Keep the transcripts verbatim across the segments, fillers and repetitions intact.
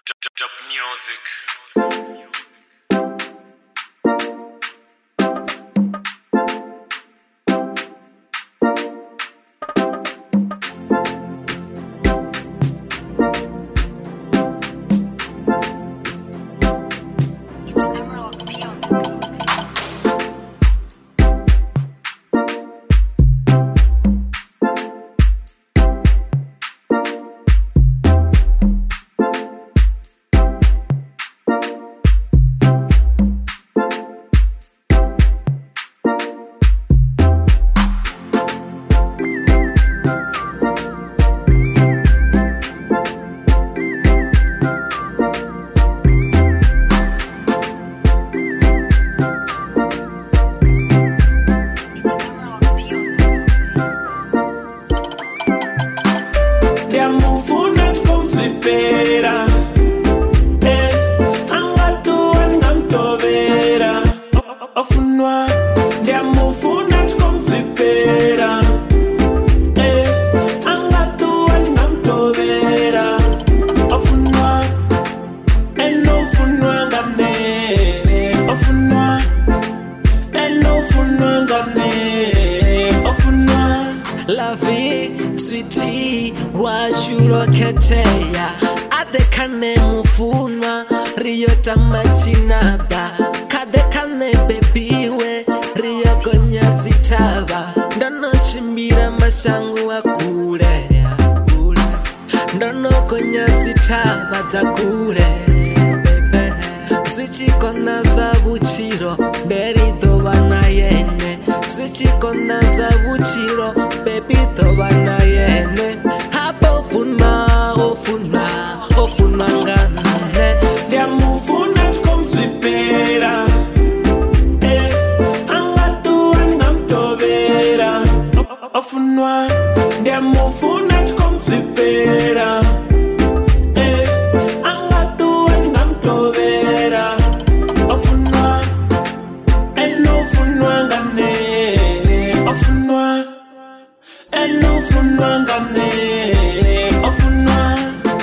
Dub music. La vie, sweetie, washuro keteya adekane mufunwa riyota machinaba kadekane bebiwe riyogonya zitaba ndono chimbira mashangu akule ndono gonya zitaba zakule Switchi kona za buchiro Beri doba na yene Switchi kona za buchiro Baby doba na yene Hapa ofuna, ofuna, ofuna ngane Dia mufuna tkomzipera Eh, angatu angamtobera Ofunwa Dia mufuna tkomzipera Eno funwa ngane, ofunwa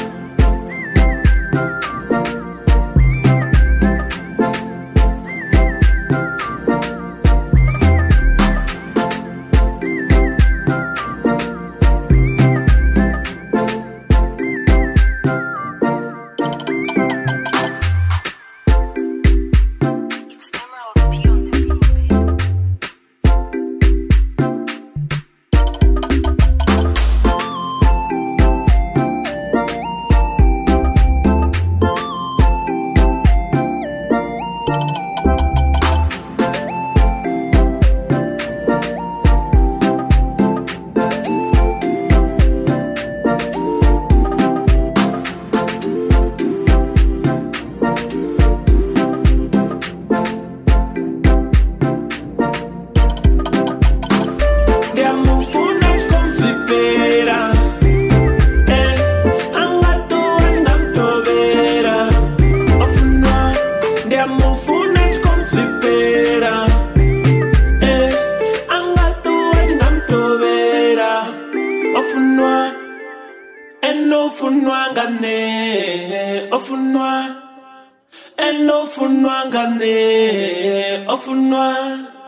Eno funwa ngane, ofunwa Eno funwa ngane, ofunwa